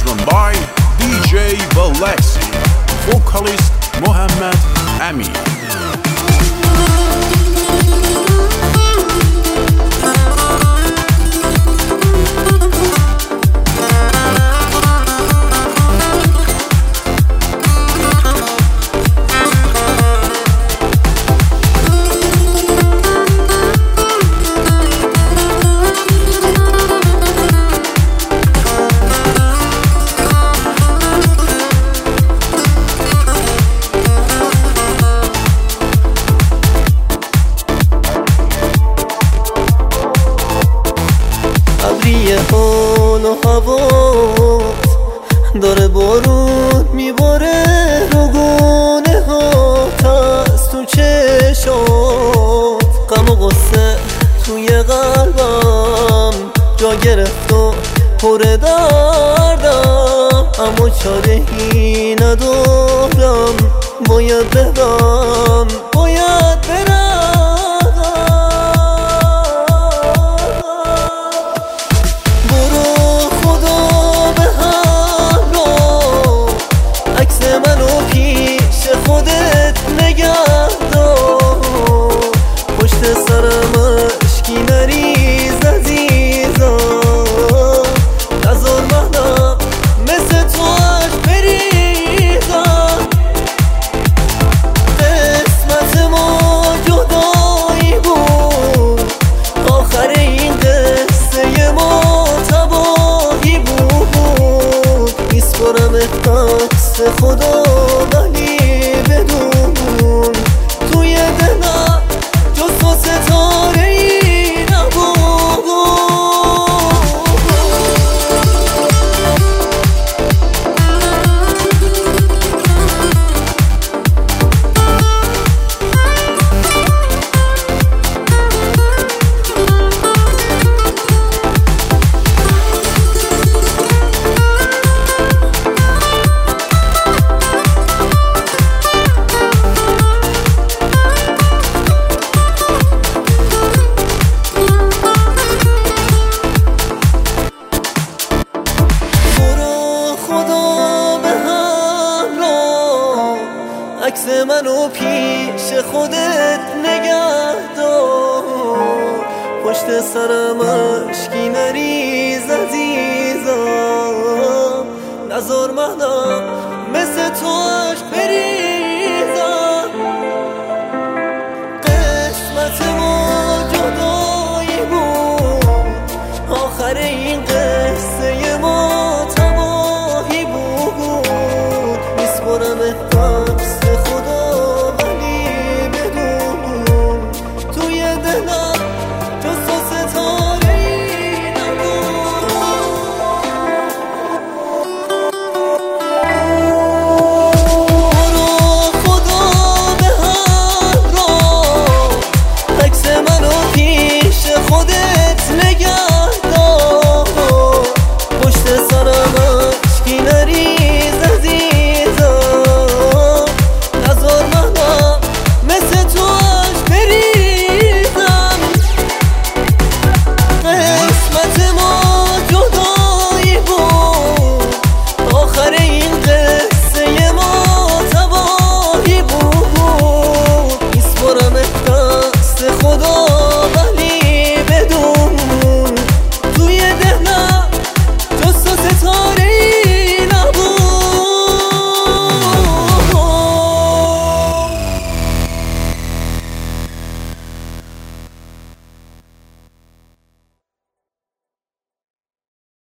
Production by DJ Balexi, vocalist Mohammed Amin. حال و هوا داره بارون میباره رو گونه ها تست تو چشات غم و غصه توی قلبم جا گرفت و پر دردم اما چاره‌ای ندارم باید برم خودت نگه دار پشت سرم اشکی نریز عزیزم نذار منم مثل تو اش بریزم قسمت ما جدایی بود آخر این قصه ما تباهی بود میسپرم دست خدا ولی بدون توی دلم جز تو ستاره‌ای نبود عکس منو پیش خودت نگه دار پشت سرم اشکی نریز عزیزم نذار منم مثل تو اش بریزم